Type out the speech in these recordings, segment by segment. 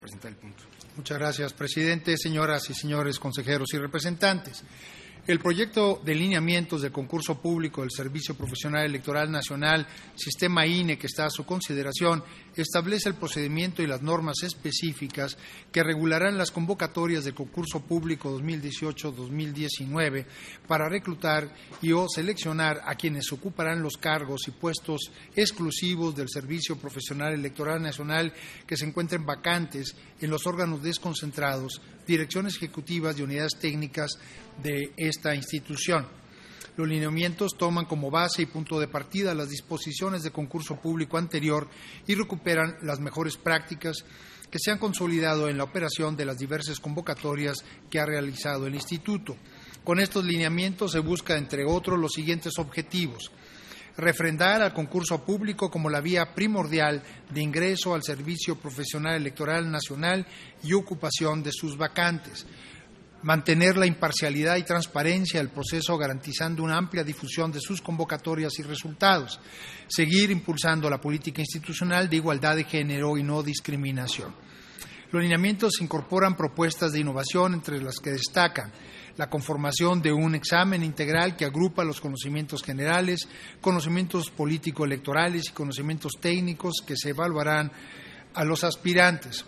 presentar el punto. Muchas gracias, presidente, señoras y señores consejeros y representantes. El proyecto de lineamientos del concurso público del Servicio Profesional Electoral Nacional, Sistema INE, que está a su consideración, establece el procedimiento y las normas específicas que regularán las convocatorias del concurso público 2018-2019 para reclutar y o seleccionar a quienes ocuparán los cargos y puestos exclusivos del Servicio Profesional Electoral Nacional que se encuentren vacantes en los órganos desconcentrados, direcciones ejecutivas y unidades técnicas de esta institución. Los lineamientos toman como base y punto de partida las disposiciones de concurso público anterior y recuperan las mejores prácticas que se han consolidado en la operación de las diversas convocatorias que ha realizado el Instituto. Con estos lineamientos se busca, entre otros, los siguientes objetivos: refrendar al concurso público como la vía primordial de ingreso al Servicio Profesional Electoral Nacional y ocupación de sus vacantes; mantener la imparcialidad y transparencia del proceso garantizando una amplia difusión de sus convocatorias y resultados; seguir impulsando la política institucional de igualdad de género y no discriminación. Los lineamientos incorporan propuestas de innovación, entre las que destacan la conformación de un examen integral que agrupa los conocimientos generales, conocimientos político-electorales y conocimientos técnicos que se evaluarán a los aspirantes,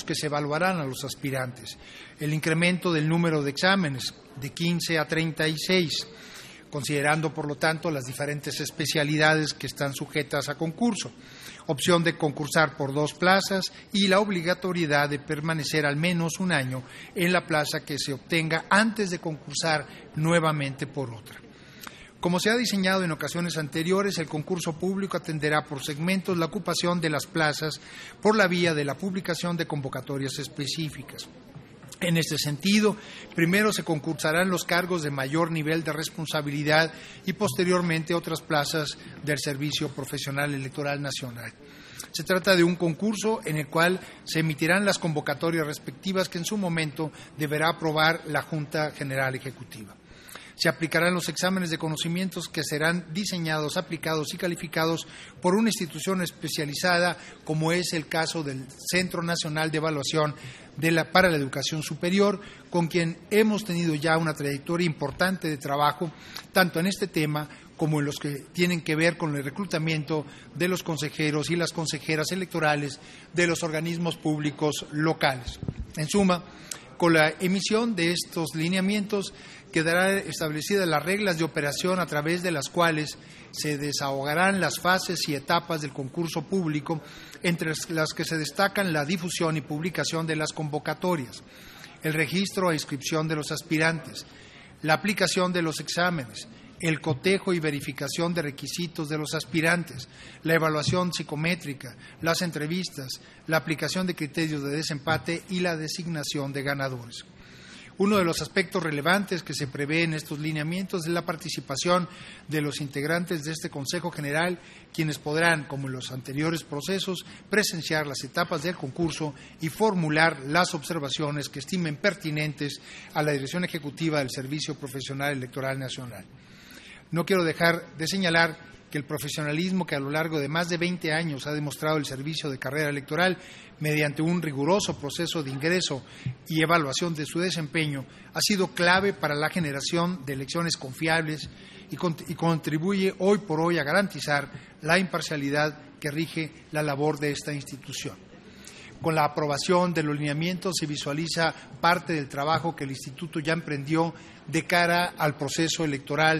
el incremento del número de exámenes de 15 a 36, considerando, por lo tanto, las diferentes especialidades que están sujetas a concurso, opción de concursar por 2 plazas y la obligatoriedad de permanecer al menos un año en la plaza que se obtenga antes de concursar nuevamente por otra. Como se ha diseñado en ocasiones anteriores, el concurso público atenderá por segmentos la ocupación de las plazas por la vía de la publicación de convocatorias específicas. En este sentido, primero se concursarán los cargos de mayor nivel de responsabilidad y posteriormente otras plazas del Servicio Profesional Electoral Nacional. Se trata de un concurso en el cual se emitirán las convocatorias respectivas que en su momento deberá aprobar la Junta General Ejecutiva. Se aplicarán los exámenes de conocimientos que serán diseñados, aplicados y calificados por una institución especializada, como es el caso del Centro Nacional de Evaluación para la Educación Superior, con quien hemos tenido ya una trayectoria importante de trabajo, tanto en este tema como en los que tienen que ver con el reclutamiento de los consejeros y las consejeras electorales de los organismos públicos locales. En suma, con la emisión de estos lineamientos quedarán establecidas las reglas de operación a través de las cuales se desahogarán las fases y etapas del concurso público, entre las que se destacan la difusión y publicación de las convocatorias, el registro e inscripción de los aspirantes, la aplicación de los exámenes, el cotejo y verificación de requisitos de los aspirantes, la evaluación psicométrica, las entrevistas, la aplicación de criterios de desempate y la designación de ganadores. Uno de los aspectos relevantes que se prevé en estos lineamientos es la participación de los integrantes de este Consejo General, quienes podrán, como en los anteriores procesos, presenciar las etapas del concurso y formular las observaciones que estimen pertinentes a la Dirección Ejecutiva del Servicio Profesional Electoral Nacional. No quiero dejar de señalar que el profesionalismo que a lo largo de más de 20 años ha demostrado el servicio de carrera electoral mediante un riguroso proceso de ingreso y evaluación de su desempeño ha sido clave para la generación de elecciones confiables y contribuye hoy por hoy a garantizar la imparcialidad que rige la labor de esta institución. Con la aprobación de los lineamientos se visualiza parte del trabajo que el Instituto ya emprendió de cara al proceso electoral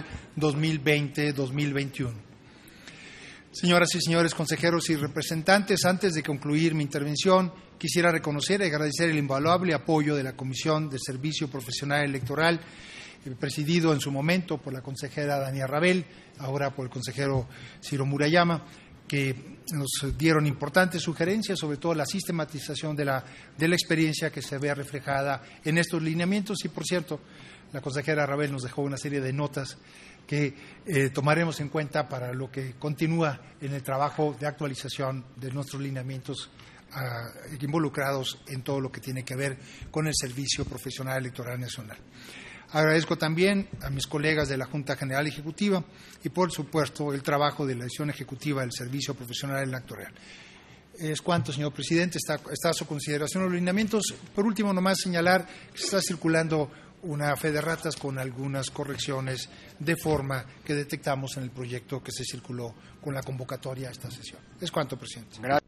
2020-2021. Señoras y señores consejeros y representantes, antes de concluir mi intervención, quisiera reconocer y agradecer el invaluable apoyo de la Comisión de Servicio Profesional Electoral, presidido en su momento por la consejera Dania Rabel, ahora por el consejero Ciro Murayama, que nos dieron importantes sugerencias, sobre todo la sistematización de la experiencia que se vea reflejada en estos lineamientos. Y, por cierto, la consejera Rabel nos dejó una serie de notas que tomaremos en cuenta para lo que continúa en el trabajo de actualización de nuestros lineamientos involucrados en todo lo que tiene que ver con el Servicio Profesional Electoral Nacional. Agradezco también a mis colegas de la Junta General Ejecutiva y, por supuesto, el trabajo de la Dirección Ejecutiva del Servicio Profesional Electoral. Es cuanto, señor presidente. Está a su consideración los lineamientos. Por último, nomás señalar que se está circulando una fe de ratas con algunas correcciones de forma que detectamos en el proyecto que se circuló con la convocatoria a esta sesión. Es cuanto, presidente. Gracias.